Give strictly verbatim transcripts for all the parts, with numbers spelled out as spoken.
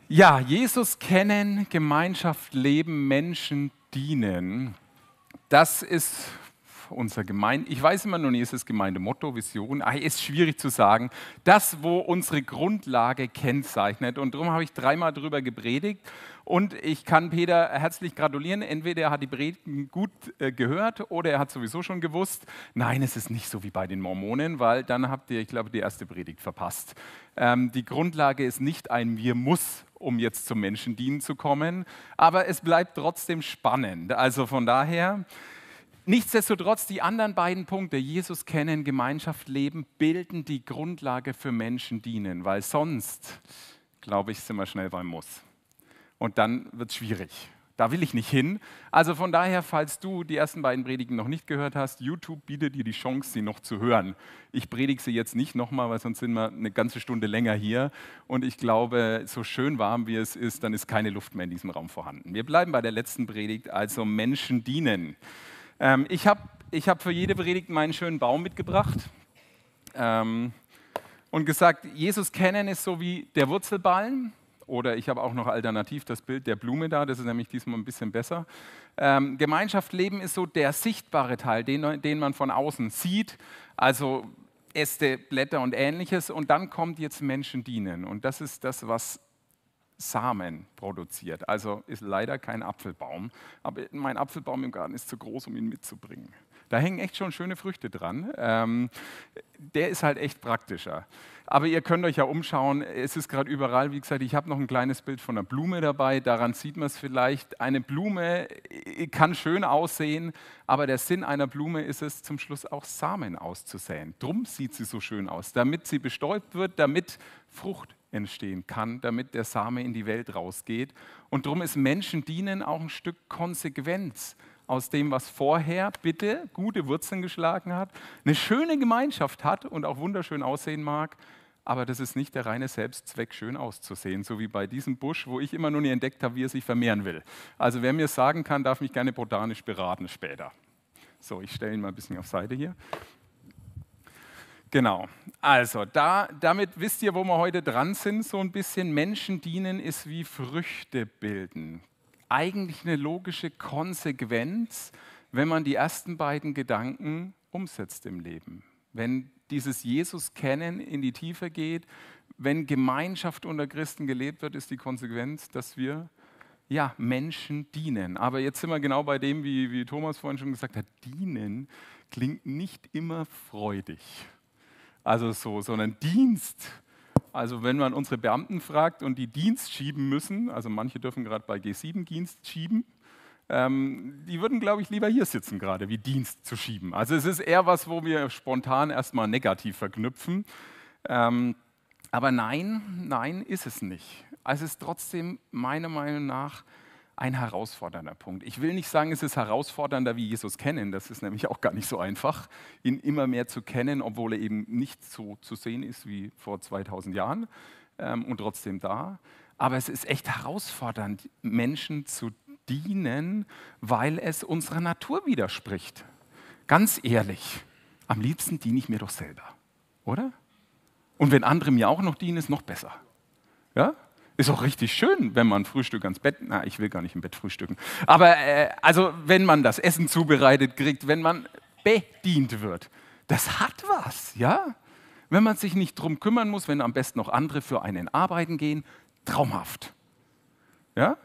Ja, Jesus kennen, Gemeinschaft leben, Menschen dienen. Das ist unser Gemeinde. Ich weiß immer noch nicht, ist es Gemeindemotto, Vision? Ah, ist schwierig zu sagen. Das, wo unsere Grundlage kennzeichnet. Und darum habe ich dreimal darüber gepredigt. Und ich kann Peter herzlich gratulieren. Entweder er hat die Predigten gut äh, gehört oder er hat sowieso schon gewusst. Nein, es ist nicht so wie bei den Mormonen, weil dann habt ihr, ich glaube, die erste Predigt verpasst. Ähm, die Grundlage ist nicht ein Wir muss, um jetzt zum Menschen dienen zu kommen, aber es bleibt trotzdem spannend. Also von daher, nichtsdestotrotz, die anderen beiden Punkte, Jesus kennen, Gemeinschaft leben, bilden die Grundlage für Menschen dienen, weil sonst, glaube ich, sind wir schnell beim Muss. Und dann wird es schwierig. Da will ich nicht hin. Also von daher, falls du die ersten beiden Predigten noch nicht gehört hast, YouTube bietet dir die Chance, sie noch zu hören. Ich predige sie jetzt nicht nochmal, weil sonst sind wir eine ganze Stunde länger hier. Und ich glaube, so schön warm wie es ist, dann ist keine Luft mehr in diesem Raum vorhanden. Wir bleiben bei der letzten Predigt, also Menschen dienen. Ähm, ich habe ich hab für jede Predigt meinen schönen Baum mitgebracht ähm, und gesagt, Jesus kennen ist so wie der Wurzelballen. Oder ich habe auch noch alternativ das Bild der Blume da, das ist nämlich diesmal ein bisschen besser. Ähm, Gemeinschaft leben ist so der sichtbare Teil, den, den man von außen sieht, also Äste, Blätter und Ähnliches. Und dann kommt jetzt Menschen dienen. Und das ist das, was Samen produziert. Also ist leider kein Apfelbaum, aber mein Apfelbaum im Garten ist zu groß, um ihn mitzubringen. Da hängen echt schon schöne Früchte dran. Ähm, der ist halt echt praktischer. Aber ihr könnt euch ja umschauen, es ist gerade überall, wie gesagt, ich habe noch ein kleines Bild von einer Blume dabei, daran sieht man es vielleicht. Eine Blume kann schön aussehen, aber der Sinn einer Blume ist es, zum Schluss auch Samen auszusäen. Drum sieht sie so schön aus, damit sie bestäubt wird, damit Frucht entstehen kann, damit der Same in die Welt rausgeht. Und darum ist Menschen dienen auch ein Stück Konsequenz aus dem, was vorher bitte gute Wurzeln geschlagen hat, eine schöne Gemeinschaft hat und auch wunderschön aussehen mag, aber das ist nicht der reine Selbstzweck, schön auszusehen, so wie bei diesem Busch, wo ich immer noch nie entdeckt habe, wie er sich vermehren will. Also wer mir sagen kann, darf mich gerne botanisch beraten später. So, ich stelle ihn mal ein bisschen auf Seite hier. Genau, also da, damit wisst ihr, wo wir heute dran sind, so ein bisschen. Menschen dienen ist wie Früchte bilden. Eigentlich eine logische Konsequenz, wenn man die ersten beiden Gedanken umsetzt im Leben. Wenn dieses Jesus kennen in die Tiefe geht, wenn Gemeinschaft unter Christen gelebt wird, ist die Konsequenz, dass wir ja, Menschen dienen. Aber jetzt sind wir genau bei dem, wie, wie Thomas vorhin schon gesagt hat, dienen klingt nicht immer freudig. Also so, sondern Dienst. Also wenn man unsere Beamten fragt und die Dienst schieben müssen, also manche dürfen gerade bei G sieben Dienst schieben, ähm, die würden, glaube ich, lieber hier sitzen gerade, wie Dienst zu schieben. Also es ist eher was, wo wir spontan erstmal negativ verknüpfen. Ähm, aber nein, nein ist es nicht. Also es ist trotzdem meiner Meinung nach ein herausfordernder Punkt. Ich will nicht sagen, es ist herausfordernder wie Jesus kennen, das ist nämlich auch gar nicht so einfach, ihn immer mehr zu kennen, obwohl er eben nicht so zu sehen ist wie vor zweitausend Jahren ähm, und trotzdem da. Aber es ist echt herausfordernd, Menschen zu dienen, weil es unserer Natur widerspricht. Ganz ehrlich, am liebsten diene ich mir doch selber, oder? Und wenn andere mir auch noch dienen, ist noch besser. Ja? Ist auch richtig schön, wenn man Frühstück ans Bett, na, ich will gar nicht im Bett frühstücken, aber äh, also wenn man das Essen zubereitet kriegt, wenn man bedient wird, das hat was, ja? Wenn man sich nicht drum kümmern muss, wenn am besten noch andere für einen arbeiten gehen, traumhaft. Ja?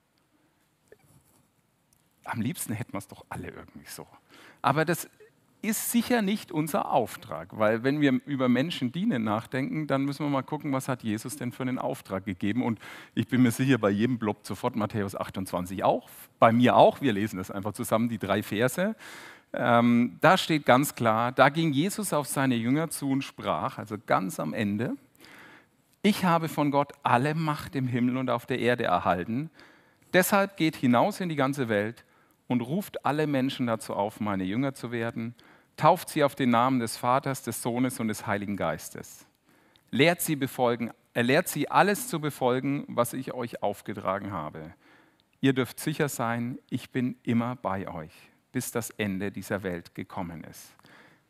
Am liebsten hätten wir es doch alle irgendwie so. Aber das ist sicher nicht unser Auftrag, weil wenn wir über Menschen dienen nachdenken, dann müssen wir mal gucken, was hat Jesus denn für einen Auftrag gegeben. Und ich bin mir sicher, bei jedem Blob sofort Matthäus achtundzwanzig auch, bei mir auch, wir lesen das einfach zusammen, die drei Verse. Ähm, da steht ganz klar, da ging Jesus auf seine Jünger zu und sprach, also ganz am Ende, ich habe von Gott alle Macht im Himmel und auf der Erde erhalten, deshalb geht hinaus in die ganze Welt und ruft alle Menschen dazu auf, meine Jünger zu werden, tauft sie auf den Namen des Vaters, des Sohnes und des Heiligen Geistes. Lehrt sie, befolgen, äh, lehrt sie alles zu befolgen, was ich euch aufgetragen habe. Ihr dürft sicher sein, ich bin immer bei euch, bis das Ende dieser Welt gekommen ist.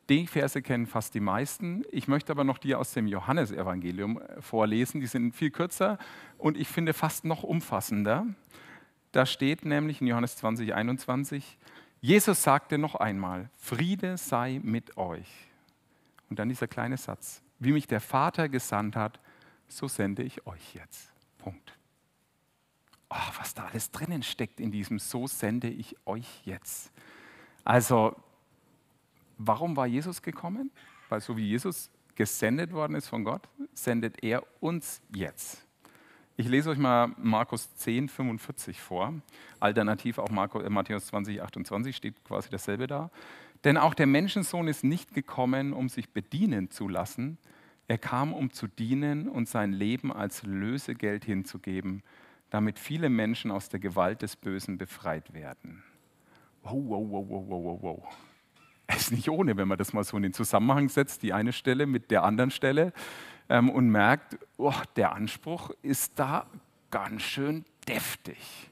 Die Verse kennen fast die meisten. Ich möchte aber noch die aus dem Johannesevangelium vorlesen. Die sind viel kürzer und ich finde fast noch umfassender. Da steht nämlich in Johannes zwanzig, einundzwanzig, Jesus sagte noch einmal, Friede sei mit euch. Und dann dieser kleine Satz, wie mich der Vater gesandt hat, so sende ich euch jetzt. Punkt. Oh, was da alles drinnen steckt in diesem, so sende ich euch jetzt. Also, warum war Jesus gekommen? Weil so wie Jesus gesendet worden ist von Gott, sendet er uns jetzt. Ich lese euch mal Markus zehn, fünfundvierzig vor. Alternativ auch Markus, äh, Matthäus zwanzig, achtundzwanzig steht quasi dasselbe da. Denn auch der Menschensohn ist nicht gekommen, um sich bedienen zu lassen. Er kam, um zu dienen und sein Leben als Lösegeld hinzugeben, damit viele Menschen aus der Gewalt des Bösen befreit werden. Wow, wow, wow, wow, wow, wow. Es ist nicht ohne, wenn man das mal so in den Zusammenhang setzt, die eine Stelle mit der anderen Stelle, ähm, und merkt, oh, der Anspruch ist da ganz schön deftig.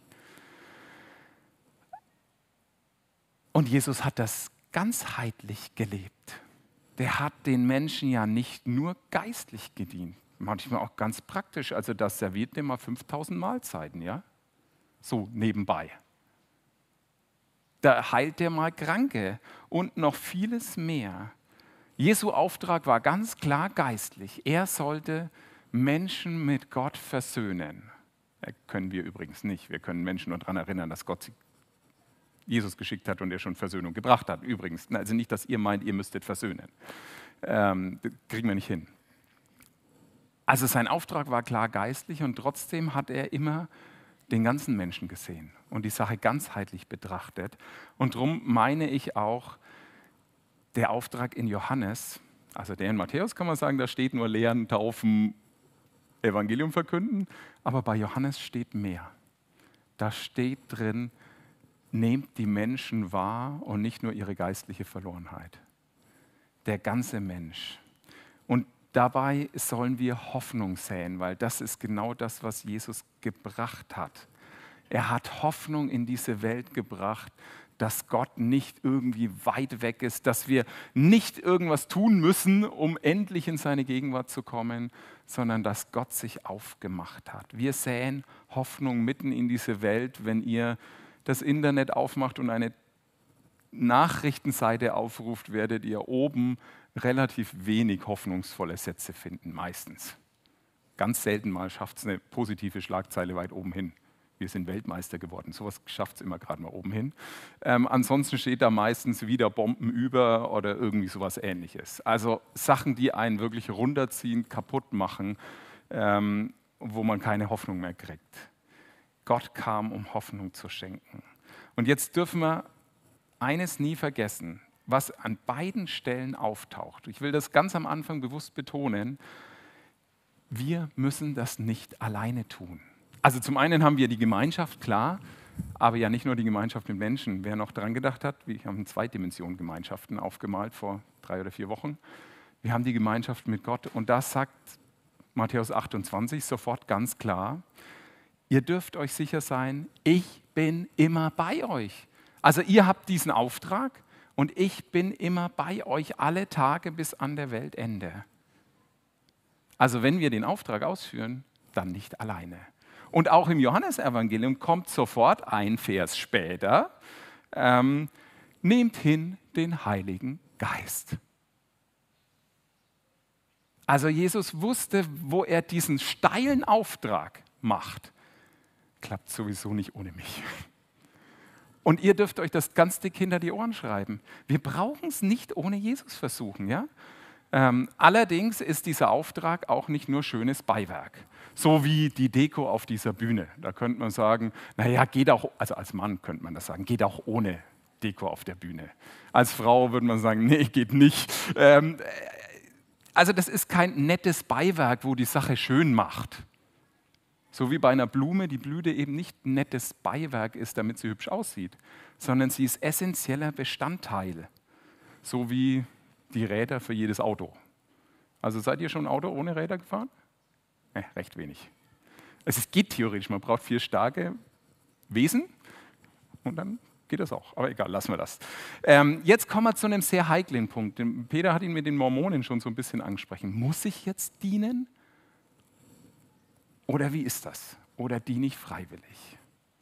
Und Jesus hat das ganzheitlich gelebt. Der hat den Menschen ja nicht nur geistlich gedient, manchmal auch ganz praktisch. Also das serviert dem mal fünftausend Mahlzeiten, ja? So nebenbei. Da heilt er mal Kranke und noch vieles mehr. Jesu Auftrag war ganz klar geistlich. Er sollte Menschen mit Gott versöhnen. Das können wir übrigens nicht. Wir können Menschen nur daran erinnern, dass Gott Jesus geschickt hat und er schon Versöhnung gebracht hat. Übrigens, also nicht, dass ihr meint, ihr müsstet versöhnen. Ähm, das kriegen wir nicht hin. Also sein Auftrag war klar geistlich und trotzdem hat er immer den ganzen Menschen gesehen und die Sache ganzheitlich betrachtet. Und darum meine ich auch, der Auftrag in Johannes, also der in Matthäus kann man sagen, da steht nur Lehren, Taufen, Evangelium verkünden, aber bei Johannes steht mehr. Da steht drin, nehmt die Menschen wahr und nicht nur ihre geistliche Verlorenheit. Der ganze Mensch. Und dabei sollen wir Hoffnung säen, weil das ist genau das, was Jesus gebracht hat. Er hat Hoffnung in diese Welt gebracht, dass Gott nicht irgendwie weit weg ist, dass wir nicht irgendwas tun müssen, um endlich in seine Gegenwart zu kommen, sondern dass Gott sich aufgemacht hat. Wir säen Hoffnung mitten in diese Welt, wenn ihr das Internet aufmacht und eine Nachrichtenseite aufruft, werdet ihr oben relativ wenig hoffnungsvolle Sätze finden, meistens. Ganz selten mal schafft es eine positive Schlagzeile weit oben hin. Wir sind Weltmeister geworden. Sowas schafft es immer gerade mal oben hin. Ähm, ansonsten steht da meistens wieder Bomben über oder irgendwie sowas Ähnliches. Also Sachen, die einen wirklich runterziehen, kaputt machen, ähm, wo man keine Hoffnung mehr kriegt. Gott kam, um Hoffnung zu schenken. Und jetzt dürfen wir eines nie vergessen, was an beiden Stellen auftaucht. Ich will das ganz am Anfang bewusst betonen. Wir müssen das nicht alleine tun. Also zum einen haben wir die Gemeinschaft, klar, aber ja nicht nur die Gemeinschaft mit Menschen. Wer noch dran gedacht hat, wir haben zwei Dimensionen Gemeinschaften aufgemalt vor drei oder vier Wochen. Wir haben die Gemeinschaft mit Gott und das sagt Matthäus achtundzwanzig sofort ganz klar. Ihr dürft euch sicher sein, ich bin immer bei euch. Also ihr habt diesen Auftrag und ich bin immer bei euch alle Tage bis an der Weltende. Also wenn wir den Auftrag ausführen, dann nicht alleine. Und auch im Johannesevangelium kommt sofort ein Vers später, ähm, nehmt hin den Heiligen Geist. Also Jesus wusste, wo er diesen steilen Auftrag macht. Klappt sowieso nicht ohne mich. Und ihr dürft euch das ganz dick hinter die Ohren schreiben. Wir brauchen es nicht ohne Jesus versuchen, ja? Ähm, allerdings ist dieser Auftrag auch nicht nur schönes Beiwerk, so wie die Deko auf dieser Bühne. Da könnte man sagen, naja, geht auch, also als Mann könnte man das sagen, geht auch ohne Deko auf der Bühne. Als Frau würde man sagen, nee, geht nicht. Ähm, also das ist kein nettes Beiwerk, wo die Sache schön macht. So wie bei einer Blume die Blüte eben nicht ein nettes Beiwerk ist, damit sie hübsch aussieht, sondern sie ist essentieller Bestandteil, so wie die Räder für jedes Auto. Also seid ihr schon ein Auto ohne Räder gefahren? Ne, recht wenig. Also es geht theoretisch, man braucht vier starke Wesen und dann geht das auch, aber egal, lassen wir das. Ähm, jetzt kommen wir zu einem sehr heiklen Punkt. Peter hat ihn mit den Mormonen schon so ein bisschen angesprochen. Muss ich jetzt dienen? Oder wie ist das? Oder diene ich freiwillig?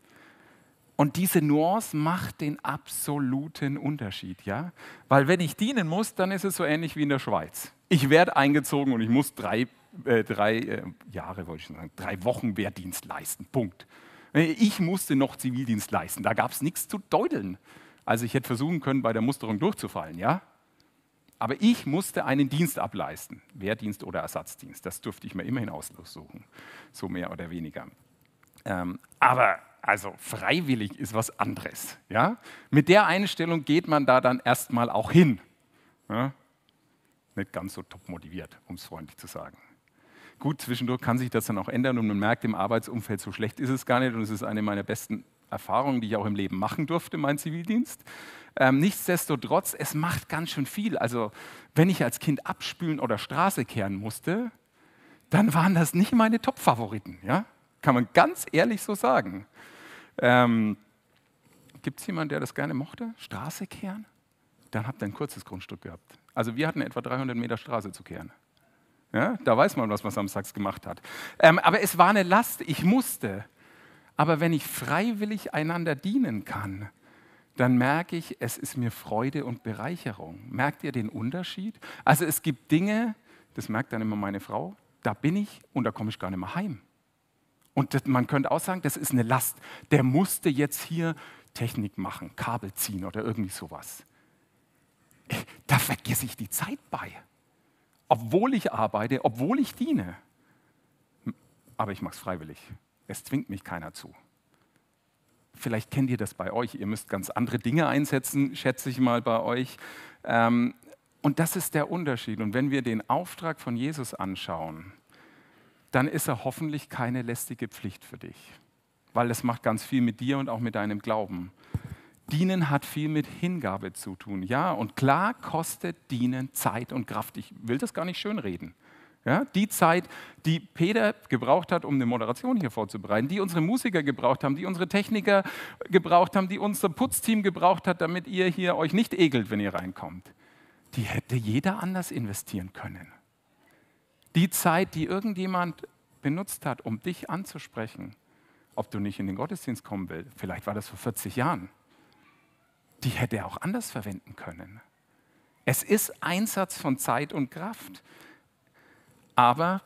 Und diese Nuance macht den absoluten Unterschied, ja? Weil wenn ich dienen muss, dann ist es so ähnlich wie in der Schweiz. Ich werde eingezogen und ich muss drei, äh, drei äh, Jahre, wollte ich schon sagen, drei Wochen Wehrdienst leisten, Punkt. Ich musste noch Zivildienst leisten, da gab es nichts zu deuteln. Also ich hätte versuchen können, bei der Musterung durchzufallen, ja? Aber ich musste einen Dienst ableisten, Wehrdienst oder Ersatzdienst. Das durfte ich mir immerhin aussuchen, so mehr oder weniger. Ähm, aber also freiwillig ist was anderes. Ja? Mit der Einstellung geht man da dann erstmal auch hin. Ja? Nicht ganz so top motiviert, um es freundlich zu sagen. Gut, zwischendurch kann sich das dann auch ändern und man merkt, im Arbeitsumfeld so schlecht ist es gar nicht und es ist eine meiner besten Erfahrungen, die ich auch im Leben machen durfte, mein Zivildienst. Ähm, nichtsdestotrotz, es macht ganz schön viel. Also wenn ich als Kind abspülen oder Straße kehren musste, dann waren das nicht meine Top-Favoriten. Ja? Kann man ganz ehrlich so sagen. Ähm, Gibt es jemanden, der das gerne mochte? Straße kehren? Dann habt ihr ein kurzes Grundstück gehabt. Also wir hatten etwa dreihundert Meter Straße zu kehren. Ja, da weiß man, was man samstags gemacht hat. Ähm, aber es war eine Last, ich musste. Aber wenn ich freiwillig einander dienen kann, dann merke ich, es ist mir Freude und Bereicherung. Merkt ihr den Unterschied? Also es gibt Dinge, das merkt dann immer meine Frau, da bin ich und da komme ich gar nicht mehr heim. Und das, man könnte auch sagen, das ist eine Last. Der musste jetzt hier Technik machen, Kabel ziehen oder irgendwie sowas. Da vergesse ich die Zeit bei. Obwohl ich arbeite, obwohl ich diene. Aber ich mache es freiwillig. Es zwingt mich keiner zu. Vielleicht kennt ihr das bei euch. Ihr müsst ganz andere Dinge einsetzen, schätze ich mal bei euch. Ähm, und das ist der Unterschied. Und wenn wir den Auftrag von Jesus anschauen, dann ist er hoffentlich keine lästige Pflicht für dich. Weil das macht ganz viel mit dir und auch mit deinem Glauben. Dienen hat viel mit Hingabe zu tun. Ja, und klar kostet Dienen Zeit und Kraft. Ich will das gar nicht schönreden. Ja, die Zeit, die Peter gebraucht hat, um eine Moderation hier vorzubereiten, die unsere Musiker gebraucht haben, die unsere Techniker gebraucht haben, die unser Putzteam gebraucht hat, damit ihr hier euch nicht ekelt, wenn ihr reinkommt, die hätte jeder anders investieren können. Die Zeit, die irgendjemand benutzt hat, um dich anzusprechen, ob du nicht in den Gottesdienst kommen willst, vielleicht war das vor vierzig Jahren, die hätte er auch anders verwenden können. Es ist Einsatz von Zeit und Kraft. Aber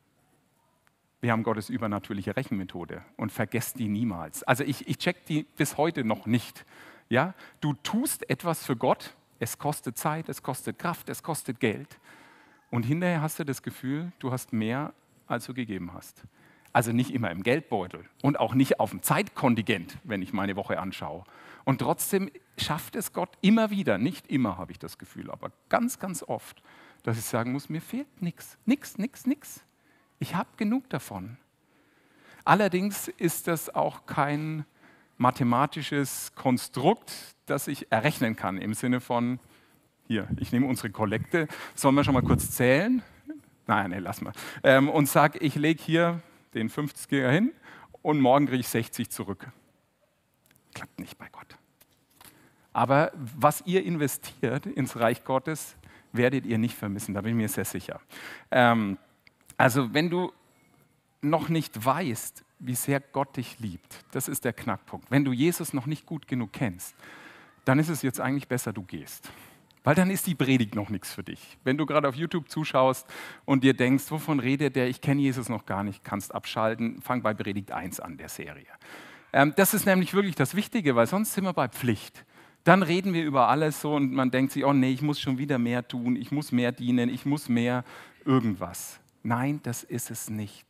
wir haben Gottes übernatürliche Rechenmethode und vergesst die niemals. Also ich, ich check die bis heute noch nicht. Ja? Du tust etwas für Gott, es kostet Zeit, es kostet Kraft, es kostet Geld. Und hinterher hast du das Gefühl, du hast mehr, als du gegeben hast. Also nicht immer im Geldbeutel und auch nicht auf dem Zeitkontingent, wenn ich meine Woche anschaue. Und trotzdem schafft es Gott immer wieder, nicht immer habe ich das Gefühl, aber ganz, ganz oft, dass ich sagen muss, mir fehlt nichts, nichts, nichts, nichts. Ich habe genug davon. Allerdings ist das auch kein mathematisches Konstrukt, das ich errechnen kann, im Sinne von, hier, ich nehme unsere Kollekte, sollen wir schon mal kurz zählen? Nein, nee, lass mal. Ähm, und sage, ich lege hier den fünfziger hin und morgen kriege ich sechzig zurück. Klappt nicht bei Gott. Aber was ihr investiert ins Reich Gottes, werdet ihr nicht vermissen, da bin ich mir sehr sicher. Ähm, also wenn du noch nicht weißt, wie sehr Gott dich liebt, das ist der Knackpunkt. Wenn du Jesus noch nicht gut genug kennst, dann ist es jetzt eigentlich besser, du gehst. Weil dann ist die Predigt noch nichts für dich. Wenn du gerade auf YouTube zuschaust und dir denkst, wovon redet der, ich kenne Jesus noch gar nicht, kannst abschalten, fang bei Predigt eins an, der Serie. Ähm, das ist nämlich wirklich das Wichtige, weil sonst sind wir bei Pflicht. Dann reden wir über alles so und man denkt sich, oh nee, ich muss schon wieder mehr tun, ich muss mehr dienen, ich muss mehr irgendwas. Nein, das ist es nicht.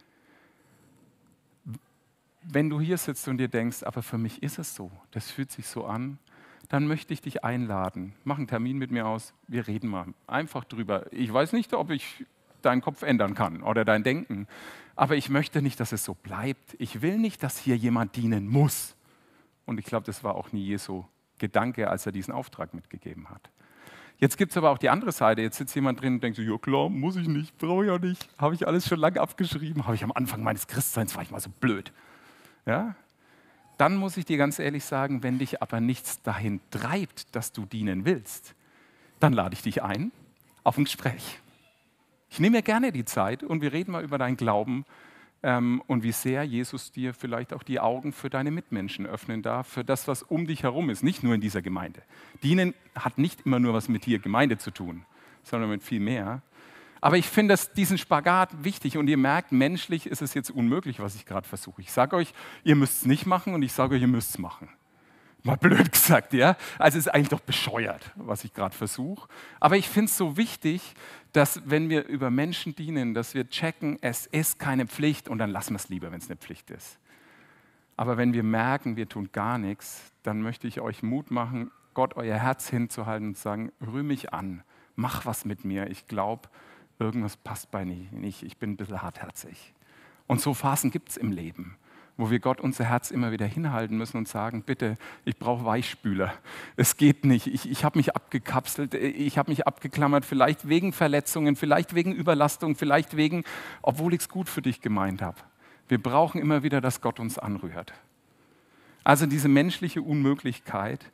Wenn du hier sitzt und dir denkst, aber für mich ist es so, das fühlt sich so an, dann möchte ich dich einladen. Mach einen Termin mit mir aus, wir reden mal einfach drüber. Ich weiß nicht, ob ich deinen Kopf ändern kann oder dein Denken, aber ich möchte nicht, dass es so bleibt. Ich will nicht, dass hier jemand dienen muss. Und ich glaube, das war auch nie Jesu Gedanke, als er diesen Auftrag mitgegeben hat. Jetzt gibt es aber auch die andere Seite. Jetzt sitzt jemand drin und denkt so, ja klar, muss ich nicht, brauche ich ja nicht. Habe ich alles schon lange abgeschrieben. Habe ich am Anfang meines Christseins, war ich mal so blöd. Ja? Dann muss ich dir ganz ehrlich sagen, wenn dich aber nichts dahin treibt, dass du dienen willst, dann lade ich dich ein auf ein Gespräch. Ich nehme mir gerne die Zeit und wir reden mal über deinen Glauben ähm, und wie sehr Jesus dir vielleicht auch die Augen für deine Mitmenschen öffnen darf, für das, was um dich herum ist, nicht nur in dieser Gemeinde. Dienen hat nicht immer nur was mit hier Gemeinde zu tun, sondern mit viel mehr. Aber ich finde diesen Spagat wichtig und ihr merkt, menschlich ist es jetzt unmöglich, was ich gerade versuche. Ich sage euch, ihr müsst es nicht machen und ich sage euch, ihr müsst es machen. Mal blöd gesagt, ja. Also es ist eigentlich doch bescheuert, was ich gerade versuche. Aber ich finde es so wichtig, dass wenn wir über Menschen dienen, dass wir checken, es ist keine Pflicht und dann lassen wir es lieber, wenn es eine Pflicht ist. Aber wenn wir merken, wir tun gar nichts, dann möchte ich euch Mut machen, Gott euer Herz hinzuhalten und sagen, rühr mich an, mach was mit mir. Ich glaube, irgendwas passt bei mir nicht, ich bin ein bisschen hartherzig. Und so Phasen gibt es im Leben, wo wir Gott unser Herz immer wieder hinhalten müssen und sagen, bitte, ich brauche Weichspüler. Es geht nicht, ich, ich habe mich abgekapselt, ich habe mich abgeklammert, vielleicht wegen Verletzungen, vielleicht wegen Überlastung, vielleicht wegen, obwohl ich es gut für dich gemeint habe. Wir brauchen immer wieder, dass Gott uns anrührt. Also diese menschliche Unmöglichkeit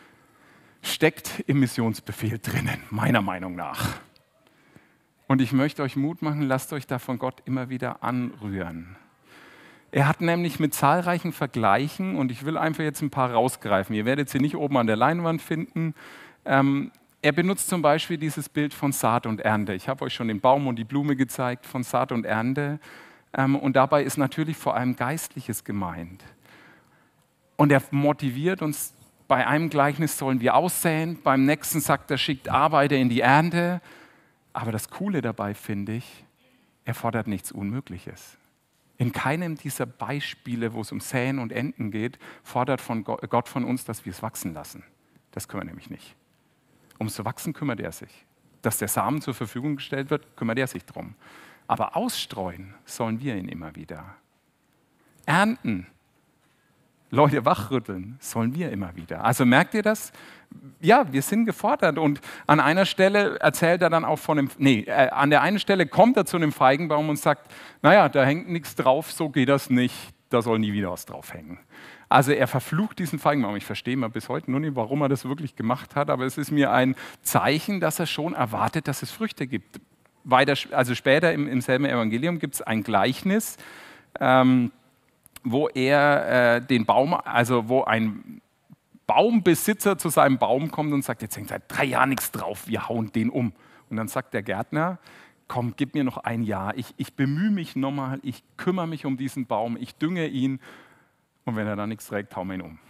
steckt im Missionsbefehl drinnen, meiner Meinung nach. Und ich möchte euch Mut machen, lasst euch da von Gott immer wieder anrühren. Er hat nämlich mit zahlreichen Vergleichen, und ich will einfach jetzt ein paar rausgreifen, ihr werdet sie nicht oben an der Leinwand finden, ähm, er benutzt zum Beispiel dieses Bild von Saat und Ernte. Ich habe euch schon den Baum und die Blume gezeigt, von Saat und Ernte. Ähm, und dabei ist natürlich vor allem Geistliches gemeint. Und er motiviert uns, bei einem Gleichnis sollen wir aussäen, beim nächsten sagt er, schickt Arbeiter in die Ernte. Aber das Coole dabei finde ich, er fordert nichts Unmögliches. In keinem dieser Beispiele, wo es um Säen und Ernten geht, fordert von Gott von uns, dass wir es wachsen lassen. Das können wir nämlich nicht. Ums zu wachsen kümmert er sich. Dass der Samen zur Verfügung gestellt wird, kümmert er sich drum. Aber ausstreuen sollen wir ihn immer wieder. Ernten, Leute wachrütteln, sollen wir immer wieder. Also merkt ihr das? Ja, wir sind gefordert. Und an einer Stelle erzählt er dann auch von dem, nee, äh, an der einen Stelle kommt er zu einem Feigenbaum und sagt, naja, da hängt nichts drauf, so geht das nicht, da soll nie wieder was drauf hängen. Also er verflucht diesen Feigenbaum. Ich verstehe mal bis heute nur nicht, warum er das wirklich gemacht hat, aber es ist mir ein Zeichen, dass er schon erwartet, dass es Früchte gibt. Weiter, also später im, im selben Evangelium gibt es ein Gleichnis, ähm, wo er äh, den Baum, also wo ein Baumbesitzer zu seinem Baum kommt und sagt, jetzt hängt seit drei Jahren nichts drauf, wir hauen den um. Und dann sagt der Gärtner, komm, gib mir noch ein Jahr, ich, ich bemühe mich nochmal, ich kümmere mich um diesen Baum, ich dünge ihn und wenn er da nichts trägt, hauen wir ihn um.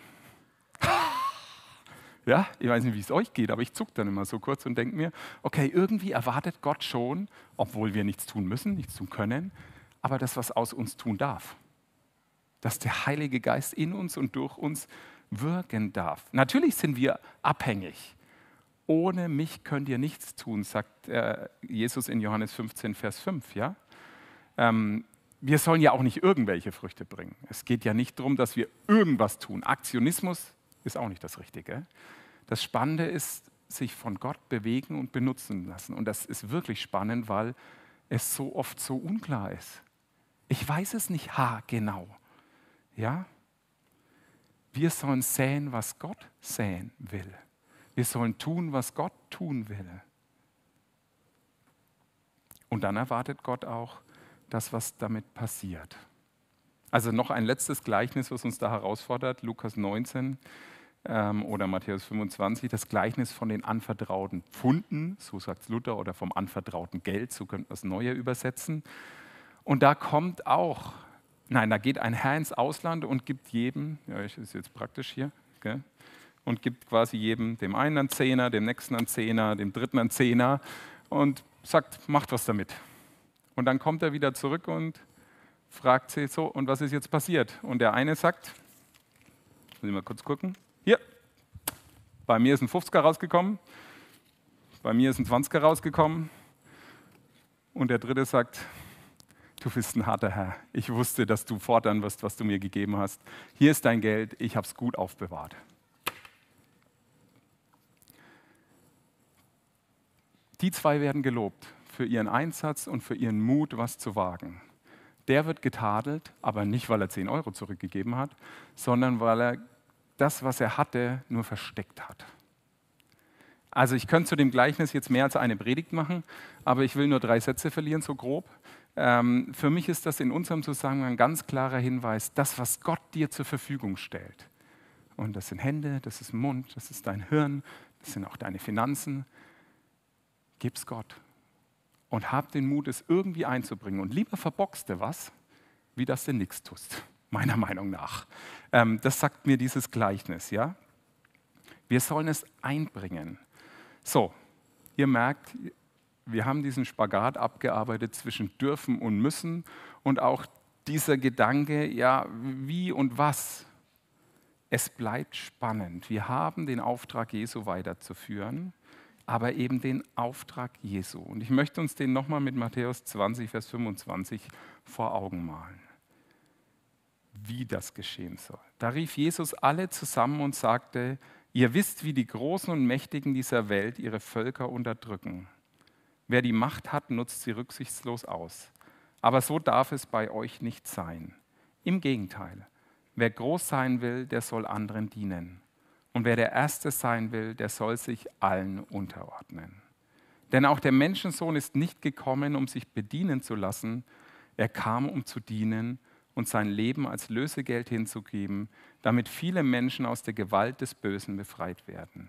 Ja, ich weiß nicht, wie es euch geht, aber ich zucke dann immer so kurz und denke mir, okay, irgendwie erwartet Gott schon, obwohl wir nichts tun müssen, nichts tun können, aber das, was aus uns tun darf. Dass der Heilige Geist in uns und durch uns wirken darf. Natürlich sind wir abhängig. Ohne mich könnt ihr nichts tun, sagt äh, Jesus in Johannes fünfzehn, Vers fünf. Ja? Ähm, wir sollen ja auch nicht irgendwelche Früchte bringen. Es geht ja nicht darum, dass wir irgendwas tun. Aktionismus ist auch nicht das Richtige. Das Spannende ist, sich von Gott bewegen und benutzen lassen. Und das ist wirklich spannend, weil es so oft so unklar ist. Ich weiß es nicht haargenau. Ja? Wir sollen säen, was Gott säen will. Wir sollen tun, was Gott tun will. Und dann erwartet Gott auch das, was damit passiert. Also noch ein letztes Gleichnis, was uns da herausfordert, Lukas neunzehn ähm, oder Matthäus fünfundzwanzig, das Gleichnis von den anvertrauten Pfunden, so sagt es Luther, oder vom anvertrauten Geld, so könnte man es neuer übersetzen. Und da kommt auch, nein, da geht ein Herr ins Ausland und gibt jedem, ja, das ist jetzt praktisch hier, gell, und gibt quasi jedem, dem einen einen Zehner, dem nächsten einen Zehner, dem dritten einen Zehner und sagt, macht was damit. Und dann kommt er wieder zurück und fragt sie so, und was ist jetzt passiert? Und der eine sagt, muss ich mal kurz gucken, hier, bei mir ist ein fünfziger rausgekommen, bei mir ist ein zwanziger rausgekommen und der dritte sagt, du bist ein harter Herr, ich wusste, dass du fordern wirst, was du mir gegeben hast. Hier ist dein Geld, ich habe es gut aufbewahrt. Die zwei werden gelobt für ihren Einsatz und für ihren Mut, was zu wagen. der wird getadelt, aber nicht, weil er zehn Euro zurückgegeben hat, sondern weil er das, was er hatte, nur versteckt hat. Also ich könnte zu dem Gleichnis jetzt mehr als eine Predigt machen, aber ich will nur drei Sätze verlieren, so grob. Ähm, für mich ist das in unserem Zusammenhang ein ganz klarer Hinweis, das, was Gott dir zur Verfügung stellt. Und das sind Hände, das ist Mund, das ist dein Hirn, das sind auch deine Finanzen. Gib's Gott und hab den Mut, es irgendwie einzubringen. Und lieber verbockst du was, wie dass du nichts tust, meiner Meinung nach. Ähm, das sagt mir dieses Gleichnis, ja? Wir sollen es einbringen. So, ihr merkt, wir haben diesen Spagat abgearbeitet zwischen dürfen und müssen und auch dieser Gedanke, ja, wie und was. Es bleibt spannend. Wir haben den Auftrag, Jesu weiterzuführen, aber eben den Auftrag Jesu. Und ich möchte uns den nochmal mit Matthäus zwanzig, Vers fünfundzwanzig vor Augen malen, wie das geschehen soll. Da rief Jesus alle zusammen und sagte, ihr wisst, wie die Großen und Mächtigen dieser Welt ihre Völker unterdrücken. Wer die Macht hat, nutzt sie rücksichtslos aus. Aber so darf es bei euch nicht sein. Im Gegenteil, wer groß sein will, der soll anderen dienen. Und wer der Erste sein will, der soll sich allen unterordnen. Denn auch der Menschensohn ist nicht gekommen, um sich bedienen zu lassen. Er kam, um zu dienen und sein Leben als Lösegeld hinzugeben, damit viele Menschen aus der Gewalt des Bösen befreit werden.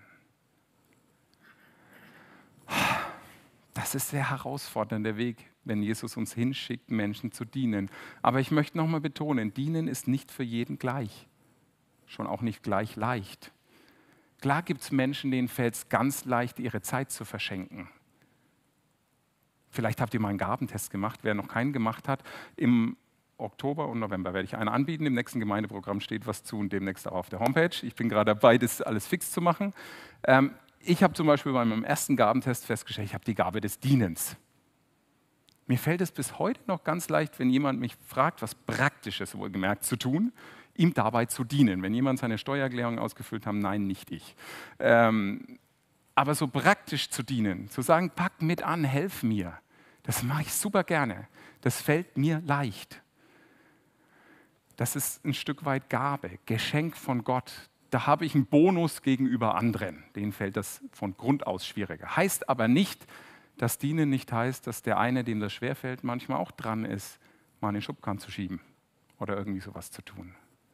Das ist der herausfordernde Weg, wenn Jesus uns hinschickt, Menschen zu dienen. Aber ich möchte nochmal betonen, dienen ist nicht für jeden gleich. Schon auch nicht gleich leicht. Klar gibt es Menschen, denen fällt es ganz leicht, ihre Zeit zu verschenken. Vielleicht habt ihr mal einen Gabentest gemacht, wer noch keinen gemacht hat. Im Oktober und November werde ich einen anbieten. Im nächsten Gemeindeprogramm steht was zu und demnächst auch auf der Homepage. Ich bin gerade dabei, das alles fix zu machen. Ähm, ich habe zum Beispiel bei meinem ersten Gabentest festgestellt, ich habe die Gabe des Dienens. Mir fällt es bis heute noch ganz leicht, wenn jemand mich fragt, was Praktisches wohlgemerkt zu tun, ihm dabei zu dienen. Wenn jemand seine Steuererklärung ausgefüllt hat, nein, nicht ich. Ähm, aber so praktisch zu dienen, zu sagen, pack mit an, helf mir, das mache ich super gerne. Das fällt mir leicht. Das ist ein Stück weit Gabe, Geschenk von Gott. Da habe ich einen Bonus gegenüber anderen. Denen fällt das von Grund aus schwieriger. Heißt aber nicht, dass Dienen nicht heißt, dass der eine, dem das schwerfällt, manchmal auch dran ist, mal in den Schubkarren zu schieben oder irgendwie sowas zu tun.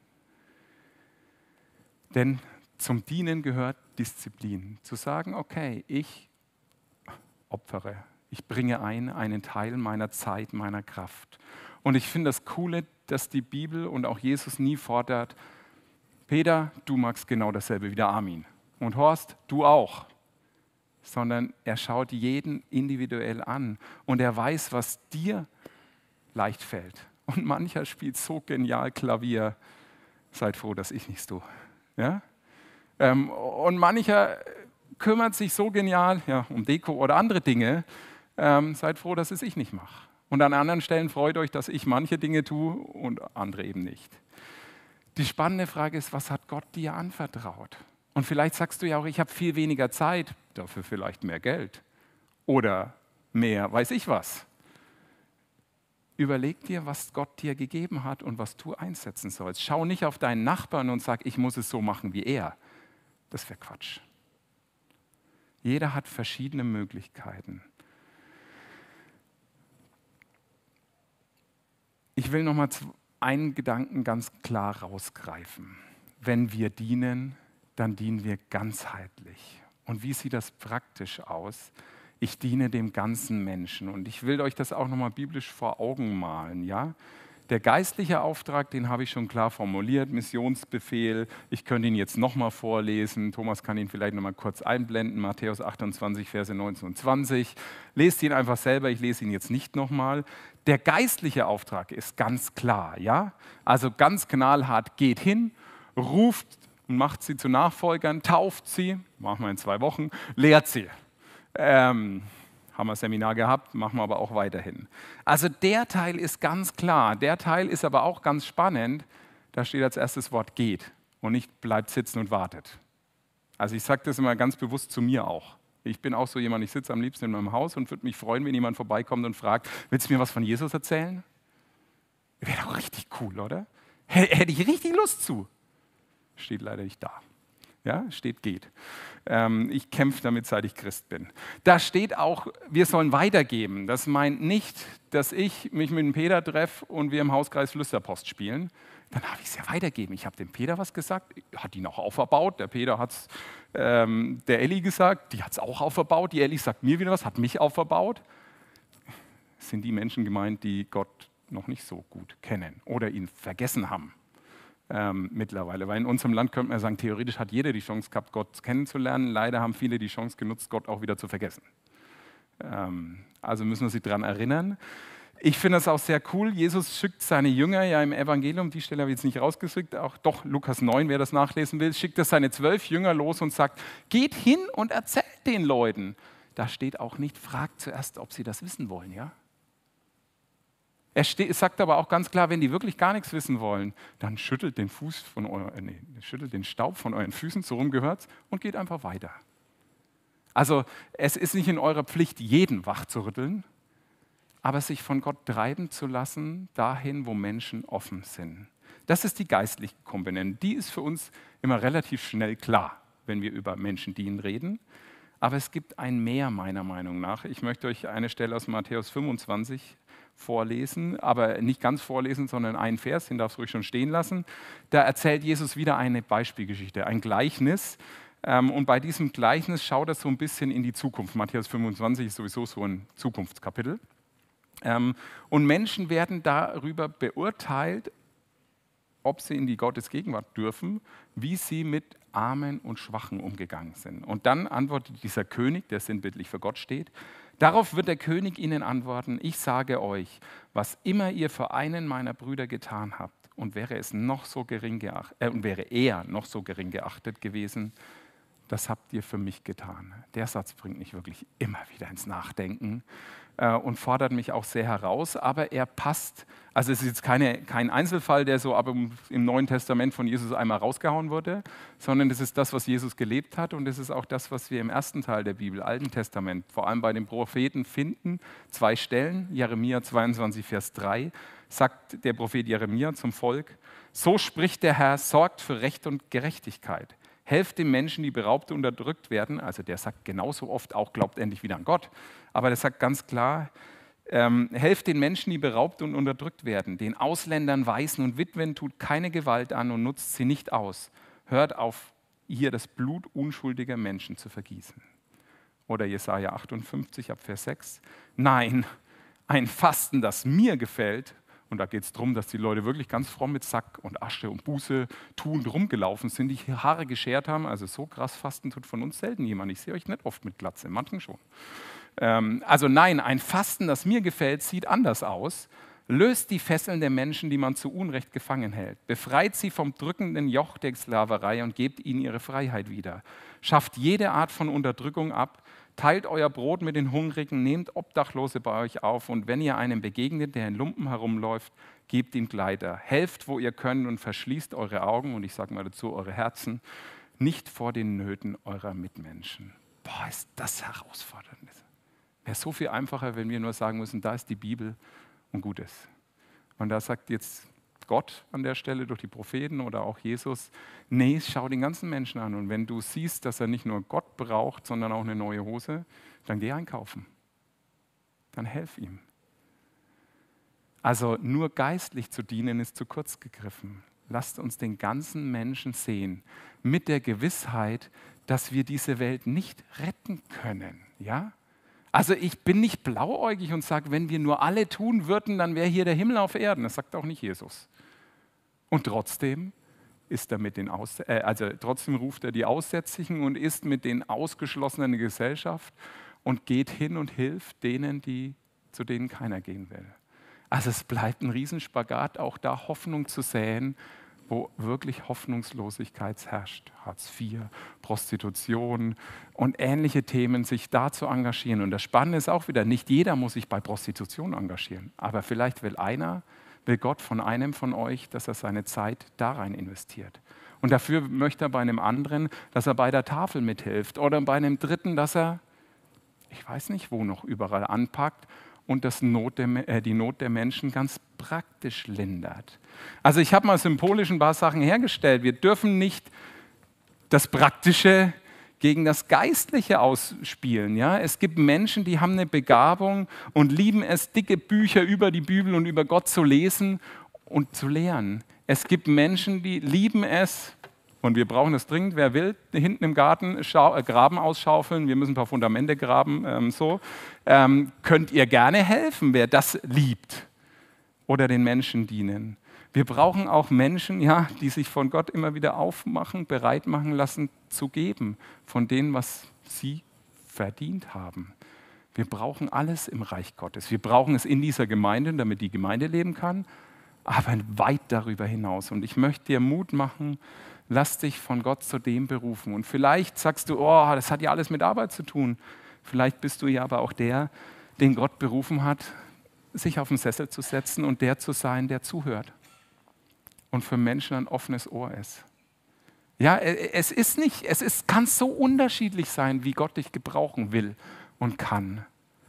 Denn zum Dienen gehört Disziplin. Zu sagen, okay, ich opfere, ich bringe ein einen Teil meiner Zeit, meiner Kraft. Und ich finde das Coole, dass die Bibel und auch Jesus nie fordert, Peter, du magst genau dasselbe wie der Armin. Und Horst, du auch. Sondern er schaut jeden individuell an und er weiß, was dir leicht fällt. Und mancher spielt so genial Klavier, seid froh, dass ich nichts tue. Ja? Ähm, und mancher kümmert sich so genial ja, um Deko oder andere Dinge, ähm, seid froh, dass es ich nicht mache. Und an anderen Stellen freut euch, dass ich manche Dinge tue und andere eben nicht. Die spannende Frage ist, was hat Gott dir anvertraut? Und vielleicht sagst du ja auch, ich habe viel weniger Zeit, dafür vielleicht mehr Geld oder mehr, weiß ich was. Überleg dir, was Gott dir gegeben hat und was du einsetzen sollst. Schau nicht auf deinen Nachbarn und sag, ich muss es so machen wie er. Das wäre Quatsch. Jeder hat verschiedene Möglichkeiten. Ich will noch mal einen Gedanken ganz klar rausgreifen. Wenn wir dienen, dann dienen wir ganzheitlich. Und wie sieht das praktisch aus? Ich diene dem ganzen Menschen. Und ich will euch das auch nochmal biblisch vor Augen malen. Ja? Der geistliche Auftrag, den habe ich schon klar formuliert, Missionsbefehl. Ich könnte ihn jetzt nochmal vorlesen. Thomas kann ihn vielleicht nochmal kurz einblenden. Matthäus achtundzwanzig, Verse neunzehn und zwanzig. Lest ihn einfach selber, ich lese ihn jetzt nicht nochmal. Der geistliche Auftrag ist ganz klar. Ja? Also ganz knallhart, geht hin, ruft und macht sie zu Nachfolgern, tauft sie, machen wir in zwei Wochen, lehrt sie. Ähm, haben wir Seminar gehabt, machen wir aber auch weiterhin. Also der Teil ist ganz klar, der Teil ist aber auch ganz spannend, da steht als erstes Wort geht und nicht bleibt sitzen und wartet. Also ich sage das immer ganz bewusst zu mir auch. Ich bin auch so jemand, ich sitze am liebsten in meinem Haus und würde mich freuen, wenn jemand vorbeikommt und fragt, willst du mir was von Jesus erzählen? Wäre doch richtig cool, oder? Hätte ich richtig Lust zu. Steht leider nicht da. Ja, steht geht. Ähm, ich kämpfe damit, seit ich Christ bin. Da steht auch, wir sollen weitergeben. Das meint nicht, dass ich mich mit dem Peter treffe und wir im Hauskreis Flüsterpost spielen. Dann habe ich es ja weitergeben. Ich habe dem Peter was gesagt, hat ihn auch auferbaut. Der Peter hat es ähm, der Elli gesagt, die hat es auch auferbaut. Die Elli sagt mir wieder was, hat mich auferbaut. Das sind die Menschen gemeint, die Gott noch nicht so gut kennen oder ihn vergessen haben. Ähm, mittlerweile, weil in unserem Land könnte man sagen, theoretisch hat jeder die Chance gehabt, Gott kennenzulernen. Leider haben viele die Chance genutzt, Gott auch wieder zu vergessen. Ähm, also müssen wir sie daran erinnern. Ich finde das auch sehr cool. Jesus schickt seine Jünger ja im Evangelium, die Stelle habe ich jetzt nicht rausgeschickt, auch doch Lukas neun, wer das nachlesen will, schickt er seine zwölf Jünger los und sagt, geht hin und erzählt den Leuten. Da steht auch nicht, fragt zuerst, ob sie das wissen wollen, ja? Er sagt aber auch ganz klar, wenn die wirklich gar nichts wissen wollen, dann schüttelt den, Fuß von euer, äh, nee, schüttelt den Staub von euren Füßen, so rum gehört's, und geht einfach weiter. Also es ist nicht in eurer Pflicht, jeden wach zu rütteln, aber sich von Gott treiben zu lassen, dahin, wo Menschen offen sind. Das ist die geistliche Komponente. Die ist für uns immer relativ schnell klar, wenn wir über Menschen dienen reden. Aber es gibt ein Mehr meiner Meinung nach. Ich möchte euch eine Stelle aus Matthäus fünfundzwanzig vorlesen, aber nicht ganz vorlesen, sondern einen Vers, den darfst du ruhig schon stehen lassen. Da erzählt Jesus wieder eine Beispielgeschichte, ein Gleichnis. Und bei diesem Gleichnis schaut er so ein bisschen in die Zukunft. Matthäus fünfundzwanzig ist sowieso so ein Zukunftskapitel. Und Menschen werden darüber beurteilt, ob sie in die Gottesgegenwart dürfen, wie sie mit Armen und Schwachen umgegangen sind. Und dann antwortet dieser König, der sinnbildlich für Gott steht, darauf wird der König ihnen antworten, ich sage euch, was immer ihr für einen meiner Brüder getan habt, und wäre es noch so gering geachtet, äh, und wäre er noch so gering geachtet gewesen, das habt ihr für mich getan. Der Satz bringt mich wirklich immer wieder ins Nachdenken äh, und fordert mich auch sehr heraus, aber er passt, also es ist jetzt keine, kein Einzelfall, der so aber im Neuen Testament von Jesus einmal rausgehauen wurde, sondern es ist das, was Jesus gelebt hat, und es ist auch das, was wir im ersten Teil der Bibel, Alten Testament, vor allem bei den Propheten finden. Zwei Stellen, Jeremia zweiundzwanzig, Vers drei, sagt der Prophet Jeremia zum Volk, so spricht der Herr, sorgt für Recht und Gerechtigkeit. Helft den Menschen, die beraubt und unterdrückt werden. Also der sagt genauso oft auch, glaubt endlich wieder an Gott. Aber der sagt ganz klar, ähm, helft den Menschen, die beraubt und unterdrückt werden. Den Ausländern, Waisen und Witwen tut keine Gewalt an und nutzt sie nicht aus. Hört auf, hier das Blut unschuldiger Menschen zu vergießen. Oder Jesaja achtundfünfzig, ab Vers sechs. Nein, ein Fasten, das mir gefällt. Und da geht es darum, dass die Leute wirklich ganz fromm mit Sack und Asche und Buße tuend rumgelaufen sind, die Haare geschert haben. Also so krass Fasten tut von uns selten jemand. Ich sehe euch nicht oft mit Glatze, manchen schon. Ähm, also nein, ein Fasten, das mir gefällt, sieht anders aus. Löst die Fesseln der Menschen, die man zu Unrecht gefangen hält. Befreit sie vom drückenden Joch der Sklaverei und gebt ihnen ihre Freiheit wieder. Schafft jede Art von Unterdrückung ab. Teilt euer Brot mit den Hungrigen, nehmt Obdachlose bei euch auf, und wenn ihr einem begegnet, der in Lumpen herumläuft, gebt ihm Kleider. Helft, wo ihr könnt, und verschließt eure Augen, und ich sage mal dazu, eure Herzen, nicht vor den Nöten eurer Mitmenschen. Boah, ist das herausfordernd. Wäre so viel einfacher, wenn wir nur sagen müssen, da ist die Bibel und gut ist. Und da sagt jetzt Gott an der Stelle durch die Propheten oder auch Jesus, nee, schau den ganzen Menschen an, und wenn du siehst, dass er nicht nur Gott braucht, sondern auch eine neue Hose, dann geh einkaufen. Dann helf ihm. Also nur geistlich zu dienen ist zu kurz gegriffen. Lasst uns den ganzen Menschen sehen, mit der Gewissheit, dass wir diese Welt nicht retten können. Ja? Also ich bin nicht blauäugig und sage, wenn wir nur alle tun würden, dann wäre hier der Himmel auf Erden. Das sagt auch nicht Jesus. Und trotzdem ist er mit den Aus, äh, also trotzdem ruft er die Aussätzigen und ist mit den Ausgeschlossenen in der Gesellschaft und geht hin und hilft denen, die, zu denen keiner gehen will. Also es bleibt ein Riesenspagat, auch da Hoffnung zu säen, wo wirklich Hoffnungslosigkeit herrscht. Hartz vier, Prostitution und ähnliche Themen, sich da zu engagieren. Und das Spannende ist auch wieder, nicht jeder muss sich bei Prostitution engagieren, aber vielleicht will einer, will Gott von einem von euch, dass er seine Zeit da rein investiert. Und dafür möchte er bei einem anderen, dass er bei der Tafel mithilft, oder bei einem dritten, dass er, ich weiß nicht wo noch überall anpackt und das Not der, äh, die Not der Menschen ganz praktisch lindert. Also ich habe mal symbolisch ein paar Sachen hergestellt. Wir dürfen nicht das Praktische gegen das Geistliche ausspielen. Ja? Es gibt Menschen, die haben eine Begabung und lieben es, dicke Bücher über die Bibel und über Gott zu lesen und zu lehren. Es gibt Menschen, die lieben es, und wir brauchen es dringend, wer will, hinten im Garten schau, äh, Graben ausschaufeln, wir müssen ein paar Fundamente graben, ähm, so. Ähm, könnt ihr gerne helfen, wer das liebt oder den Menschen dienen. Wir brauchen auch Menschen, ja, die sich von Gott immer wieder aufmachen, bereit machen lassen, zu geben, von dem, was sie verdient haben. Wir brauchen alles im Reich Gottes. Wir brauchen es in dieser Gemeinde, damit die Gemeinde leben kann, aber weit darüber hinaus. Und ich möchte dir Mut machen, lass dich von Gott zu dem berufen. Und vielleicht sagst du, oh, das hat ja alles mit Arbeit zu tun. Vielleicht bist du ja aber auch der, den Gott berufen hat, sich auf den Sessel zu setzen und der zu sein, der zuhört. Und für Menschen ein offenes Ohr ist. Ja, es ist nicht, es ist, kann so unterschiedlich sein, wie Gott dich gebrauchen will und kann.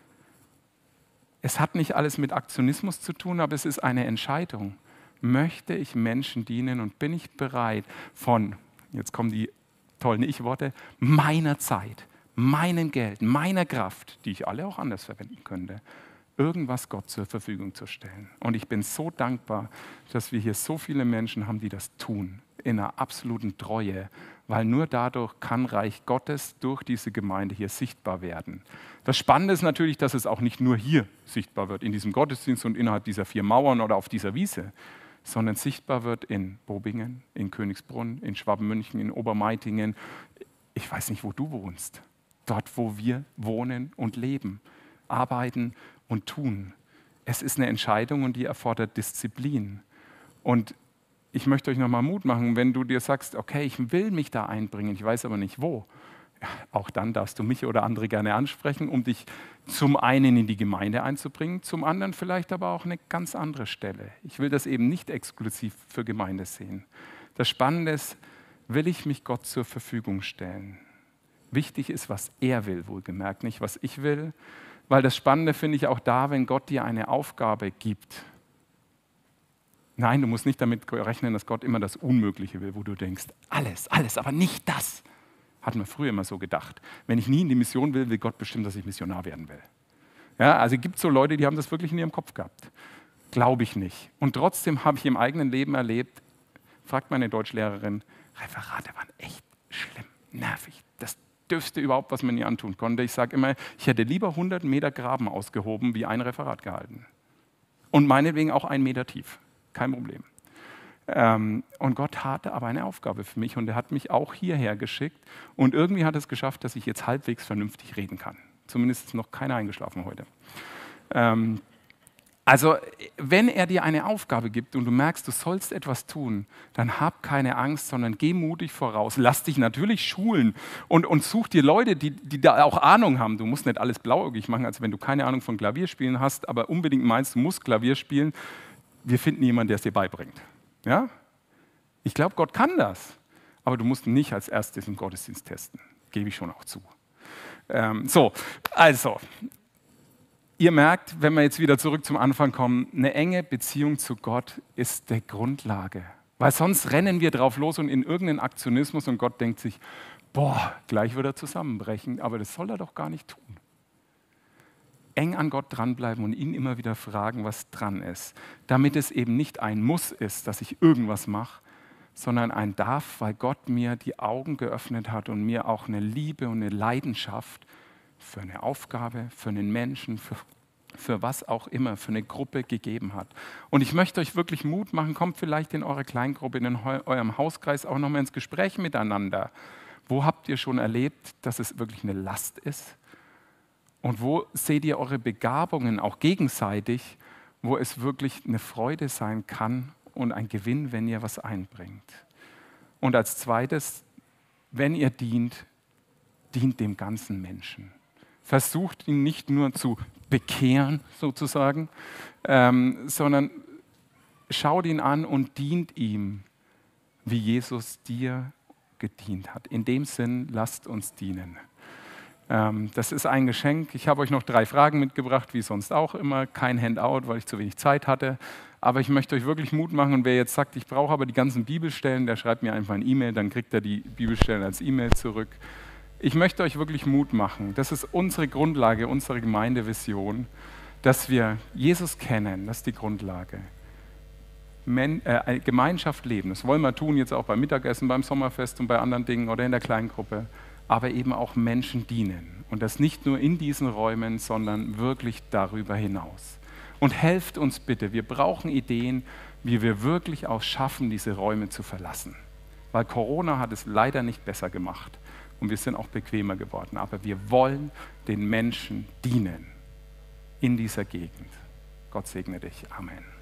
Es hat nicht alles mit Aktionismus zu tun, aber es ist eine Entscheidung. Möchte ich Menschen dienen und bin ich bereit von, jetzt kommen die tollen Ich-Worte, meiner Zeit, meinem Geld, meiner Kraft, die ich alle auch anders verwenden könnte, irgendwas Gott zur Verfügung zu stellen. Und ich bin so dankbar, dass wir hier so viele Menschen haben, die das tun, in einer absoluten Treue, weil nur dadurch kann Reich Gottes durch diese Gemeinde hier sichtbar werden. Das Spannende ist natürlich, dass es auch nicht nur hier sichtbar wird, in diesem Gottesdienst und innerhalb dieser vier Mauern oder auf dieser Wiese, sondern sichtbar wird in Bobingen, in Königsbrunn, in Schwabenmünchen, in Obermeitingen. Ich weiß nicht, wo du wohnst. Dort, wo wir wohnen und leben, arbeiten und tun. Es ist eine Entscheidung und die erfordert Disziplin. Und ich möchte euch nochmal Mut machen, wenn du dir sagst, okay, ich will mich da einbringen, ich weiß aber nicht wo. Ja, auch dann darfst du mich oder andere gerne ansprechen, um dich zum einen in die Gemeinde einzubringen, zum anderen vielleicht aber auch eine ganz andere Stelle. Ich will das eben nicht exklusiv für Gemeinde sehen. Das Spannende ist, will ich mich Gott zur Verfügung stellen? Wichtig ist, was er will, wohlgemerkt, nicht was ich will. Weil das Spannende finde ich auch da, wenn Gott dir eine Aufgabe gibt. Nein, du musst nicht damit rechnen, dass Gott immer das Unmögliche will, wo du denkst, alles, alles, aber nicht das. Hat man früher immer so gedacht. Wenn ich nie in die Mission will, will Gott bestimmt, dass ich Missionar werden will. Ja, also es gibt so Leute, die haben das wirklich in ihrem Kopf gehabt. Glaube ich nicht. Und trotzdem habe ich im eigenen Leben erlebt, fragt meine Deutschlehrerin, Referate waren echt schlimm, nervig. Das dürfte überhaupt, was man nie antun konnte. Ich sage immer, ich hätte lieber hundert Meter Graben ausgehoben, wie ein Referat gehalten. Und meinetwegen auch einen Meter tief. Kein Problem. Ähm, und Gott hatte aber eine Aufgabe für mich und er hat mich auch hierher geschickt. Und irgendwie hat es geschafft, dass ich jetzt halbwegs vernünftig reden kann. Zumindest ist noch keiner eingeschlafen heute. Ähm, Also, wenn er dir eine Aufgabe gibt und du merkst, du sollst etwas tun, dann hab keine Angst, sondern geh mutig voraus. Lass dich natürlich schulen und, und such dir Leute, die, die da auch Ahnung haben. Du musst nicht alles blauäugig machen, als wenn du keine Ahnung von Klavierspielen hast, aber unbedingt meinst, du musst Klavier spielen. Wir finden jemanden, der es dir beibringt. Ja? Ich glaube, Gott kann das, aber du musst nicht als erstes im Gottesdienst testen. Gebe ich schon auch zu. Ähm, so, also... Ihr merkt, wenn wir jetzt wieder zurück zum Anfang kommen, eine enge Beziehung zu Gott ist die Grundlage. Weil sonst rennen wir drauf los und in irgendeinen Aktionismus und Gott denkt sich, boah, gleich wird er zusammenbrechen, aber das soll er doch gar nicht tun. Eng an Gott dranbleiben und ihn immer wieder fragen, was dran ist. Damit es eben nicht ein Muss ist, dass ich irgendwas mache, sondern ein Darf, weil Gott mir die Augen geöffnet hat und mir auch eine Liebe und eine Leidenschaft für eine Aufgabe, für einen Menschen, für, für was auch immer, für eine Gruppe gegeben hat. Und ich möchte euch wirklich Mut machen, kommt vielleicht in eure Kleingruppe, in eurem Hauskreis auch nochmal ins Gespräch miteinander. Wo habt ihr schon erlebt, dass es wirklich eine Last ist? Und wo seht ihr eure Begabungen auch gegenseitig, wo es wirklich eine Freude sein kann und ein Gewinn, wenn ihr was einbringt? Und als zweites, wenn ihr dient, dient dem ganzen Menschen. Versucht ihn nicht nur zu bekehren, sozusagen, ähm, sondern schaut ihn an und dient ihm, wie Jesus dir gedient hat. In dem Sinn, lasst uns dienen. Ähm, das ist ein Geschenk. Ich habe euch noch drei Fragen mitgebracht, wie sonst auch immer. Kein Handout, weil ich zu wenig Zeit hatte. Aber ich möchte euch wirklich Mut machen. Und wer jetzt sagt, ich brauche aber die ganzen Bibelstellen, der schreibt mir einfach eine E-Mail, dann kriegt er die Bibelstellen als E-Mail zurück. Ich möchte euch wirklich Mut machen. Das ist unsere Grundlage, unsere Gemeindevision, dass wir Jesus kennen. Das ist die Grundlage. Men, äh, Gemeinschaft leben. Das wollen wir tun, jetzt auch beim Mittagessen, beim Sommerfest und bei anderen Dingen oder in der Kleingruppe. Aber eben auch Menschen dienen. Und das nicht nur in diesen Räumen, sondern wirklich darüber hinaus. Und helft uns bitte, wir brauchen Ideen, wie wir wirklich auch schaffen, diese Räume zu verlassen. Weil Corona hat es leider nicht besser gemacht. Und wir sind auch bequemer geworden. Aber wir wollen den Menschen dienen in dieser Gegend. Gott segne dich. Amen.